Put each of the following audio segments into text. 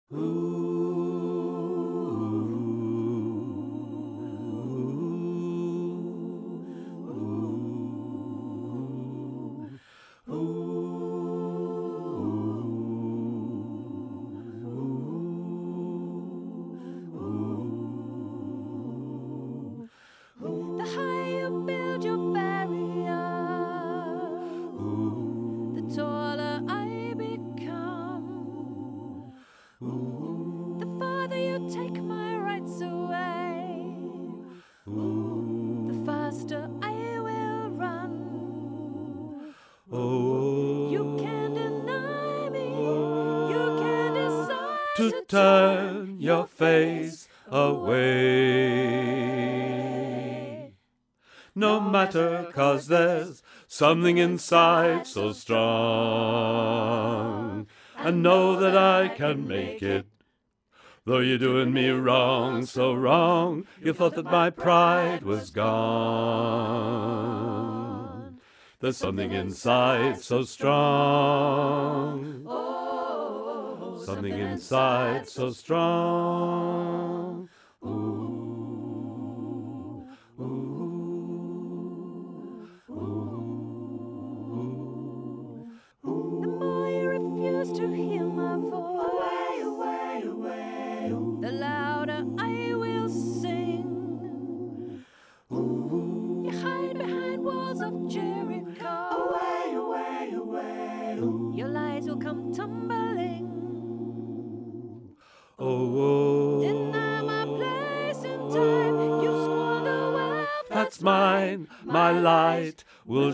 The higher you build your barrier, the taller I become. The farther you take my rights away, the faster I will run. You can't deny me, you can't decide to turn your face away. No matter, 'cause there's something inside so strong. I know that I can make it, though you're doing me wrong, so wrong. You thought that my pride was gone. There's something inside so strong. Something inside so strong. The more you refuse to hear my voice, the louder I will sing. You hide behind walls of Jericho. Your lies will come tumbling. Deny my place in time. You squander wealth That's mine, my light will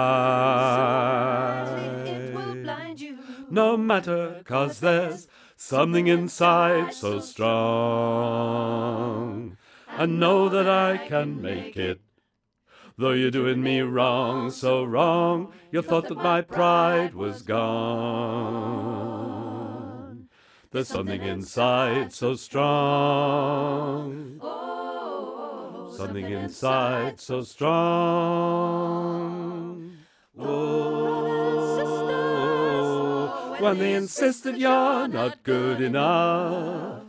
shine. It will blind you. No matter, 'cause there's something inside so strong. I know that I can make it, though you're doing me wrong, so wrong. You thought that my pride was gone. There's something inside so strong. Something inside so strong. Oh, when they insist that you're not good enough.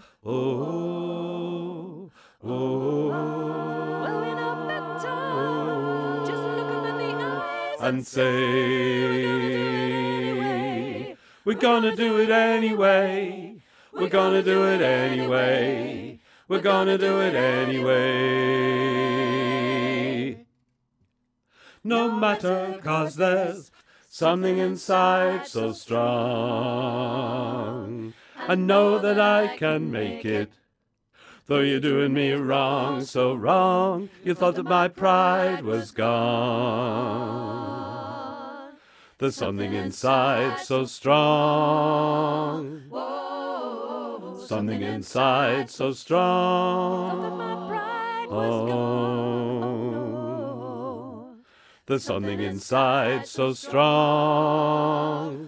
Oh, oh, Well, we know better. Just look 'em in the eyes and say, we're gonna do it anyway. We're gonna do it anyway. We're gonna do it anyway. No matter, 'cause there's something inside so strong. I know that I can make it, though you're doing me wrong, so wrong. You thought that my pride was gone. There's something inside so strong. Something inside so strong. my pride was gone. Oh, there's something inside so strong.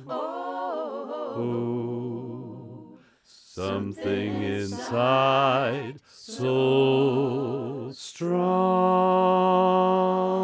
Oh, something inside so strong.